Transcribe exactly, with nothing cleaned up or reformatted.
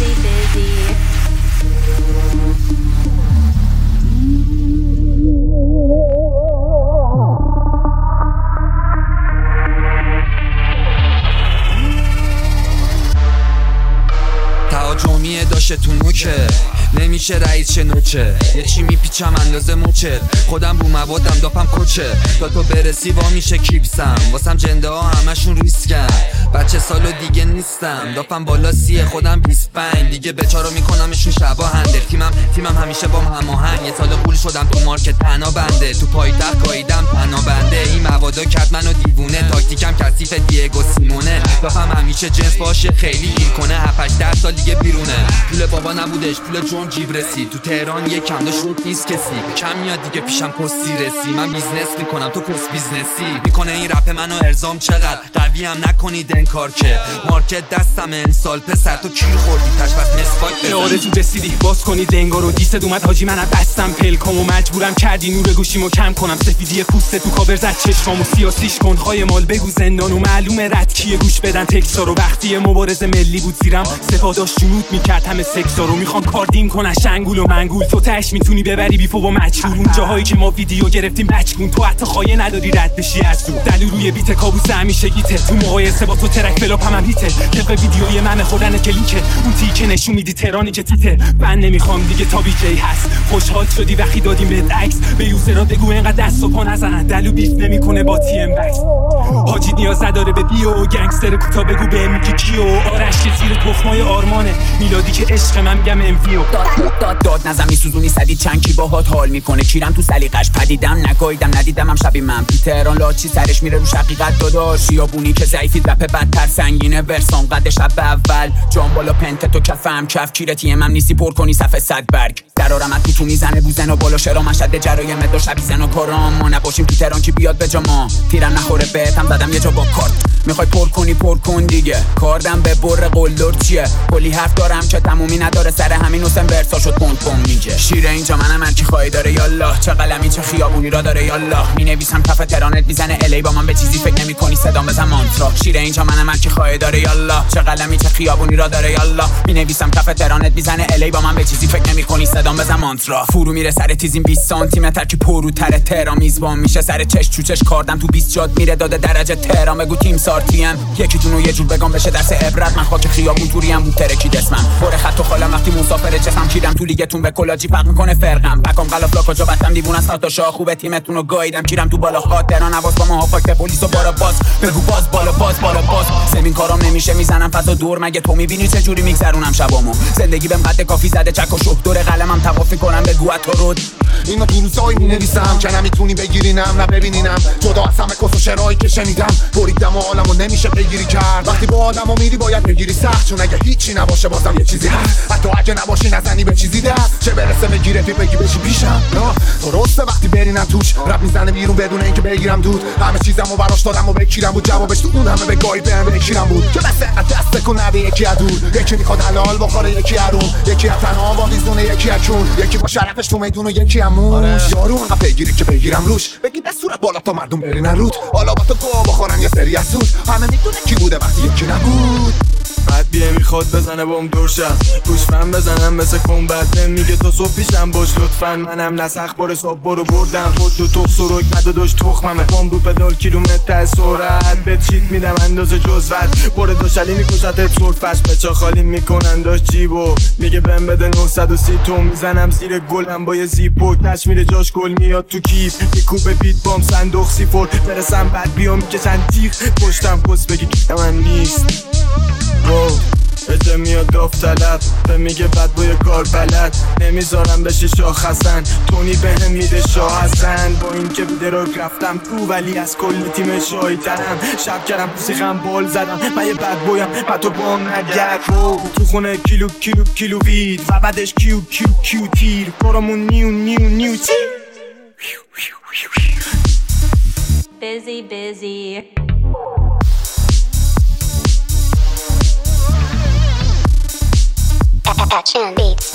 busy, busy. تهاجمیه داشته تو نوکه نمیشه رئیس شنوچه یه چی میپیچم اندازه موچه خودم بو موادم داپم کوچه تا تو برسی وا میشه کیپسم واسم جنده ها همشون ریسکن بچه سالو دیگه نیستم داپم بالا سیه خودم بیست و پنج دیگه بچارا میکنمشون شبا هنده تیمم تیمم همیشه با هماهنگ یه سال قول شدم تو مارکت تنها بنده تو پایتخت قایدم تنها بنده این موادا کرد منو دیوونه تاکتیکم کثیف دیگو سیمونه داپم همیشه جنس باشه خیلی گیر کنه هفت هشت ده سال دیگه بیرونه پول بابا نبودش پول جون جیب رسید تو تهران یک کم داشت روت نیست کسی کم میاد دیگه پیشم پستی رسی من بیزنس میکنم تو پست بیزنسی میکنه این رپ منو ارزام چقدر قوی هم نکنید انکار که مارکت دستم امسال پسر تو کیر خوردی تش بس مسواک بزن آرزو رسیدی باز کنید انگار و دیست اومد حاجی من بستم پلکام و مجبورم کردی نور گوشیمو کم کنم سفیدی پوست تو کاور زد چشمامو سیاسیش کن های مال بگو زندان و معلومه رد کیه گوش بدن تکسا رو وقتی مبارزه ملی بود زیرم سپاداش جنود میکرد همه سکسا رو میخوان کاردین کنن شنگول و منگول تو تاش میتونی ببری بیفو با مجهول اون جاهایی که ما ویدیو گرفتیم بچگون تو حتی خایه نداری رد بشی از تو دلو روی بیت کابوس همیشه گیته تو مقایسه با تو ترک فلاپ هم هیته طبق ویدیوی من خوردن کلیکه اون تیکه نشون میدی تهرانی که تیته من نمیخوام دیگه تا بی جی هست خوشحال شدی وقتی دادیم به عکس به یوزرا بگو اینقدر دست و پا نزنن دلو بیف نمیکنه با تی ام بکس حاجی نیاز نداره به بیو گنگستر کوتا بگو به میگی کیو آرش زیر تخمای آرمانه میلادی که عشق من میگم امفیو داد داد داد نزم میسوزونی سدی چند کی باهات حال میکنه کیرم تو سلیقش پدیدم نگاییدم ندیدم هم شبی من تهران لاچی سرش میره رو شقیقت داداش خیابونی که ضعیفید رپ بدتر سنگینه ورسان قد شب اول جام بالا پنت تو کفم کف کیرتی هم نیستی پر کنی صفحه صد برگ درارمت تو تو میزنه بوزن و بالا شرا مشهد جرایم دو شبی زن و کارام ما نباشیم تو تهران کی بیاد به جا ما تیرم نخوره بهتم زدم یه جا با کارت میخوای پر کنی پر کن دیگه کاردم به بر قلدر چیه کلی حرف دارم که تمومی نداره سر همین حسین ورسا شد پونت پون میگه شیر اینجا منم هر کی خواهی داره یالله چه قلمی چه خیابونی را داره یالله مینویسم کف تهرانت میزنه الی با من به چیزی فکر نمی‌کنی صدام بزن مانترا شیر اینجا منم هر کی خواهی داره یالله چه قلمی چه خیابونی را داره یالله مینویسم کف تهرانت میزنه الی با من به چیزی فکر نمی‌کنی صدام بزن مانترا فرو میره سر تیزیم بیست سانتی متر که پروتر تهران میزبان میشه سر چش چوچش کاردم تو بیست جاد میره داده درجه تهران بگو تیم سارتیم یکیتونو یه جور بگم بشه درس عبرت من خاک خیابون توری ام بود ترکی دسمم پر خط و خالم وقتی مسافر چسم کیرم تو لیگتون به کلاجی فرق میکنه فرقم پکام غلافلا کجا بستم دیوونه است تا شاه خوبه تیمتون رو گاییدم کیرم تو بالا خاطران نواز با ما فاکت پلیس و بارا باز بگو باز بالا باز بالا باز زمین کارام نمیشه میزنم فضا دور مگه تو میبینی چه جوری میگذرونم شبامو زندگی بهم قد کافی زده چک و شوک دور قلمم طواف کنم بگو تو رود اینا تو روزایی مینویسم که نمیتونی بگیرینم نه ببینینم جدا از همه کس و شرایی که شنیدم بریدم و عالمو نمیشه بگیری کرد وقتی با آدمو میری باید بگیری سخت چون اگه هیچی نباشه بازم یه چیزی هست حتی اگه نباشی نزنی به چیزی دست چه برسه بگیره تو بگی بشی پیشم درسته وقتی برینم توش رپ میزنه بیرون بدون اینکه بگیرم دود همه چیزمو براش دادم و بکیرم بود جوابش تو اون همه بگاهی بهم بکیرم بود که بس دست کن نده یکی ادور یکی میخواد حلال بخوره یکی حروم یکی تنها با ویزونه یکی اکون یکی با شرفش تو میدون و یکی همون یارو اونقدر بگیری که بگیرم روش بگی دست صورت بالا تا مردم برینن رود حالا با تو گوه بخورن یه سری از سود همه میدونه کی بوده وقتی یکی نبود بعد بیه میخواد بزنه بام دورشم گوشفم بزنم مثل کن بعد میگه تو صبح پیشم باش لطفا منم نسخ بار صبح برو بردم خود تو تخ سروک نداداش تخممه بام رو پدال کیلومتر سرعت به چیت میدم اندازه جزوت بار دوشلی میکشت سرد فش بچا خالی میکنن داشت جیبو میگه بهم بده نهصد و سی توم میزنم زیر گلم با یه زیپو تش میره جاش گل میاد تو کیف میکوب بیت بام صندوق سیفور برسم بعد بیام میکشن تیغ پشتم پس بگی که من نیست بچه میاد داوطلب به میگه بد بوی کار بلد نمیذارم بشه شاه حسن تونی بهم میده شاه حسن با این که دراگ رفتم تو ولی از کل تیم شایدنم شب کردم پوسیخم بال زدم من یه بد بویم و تو بام نگرد تو خونه کیلو کیلو کیلو وید و بعدش کیو کیو کیو تیر برامون نیو نیو نیو تیر busy busy Action Beats.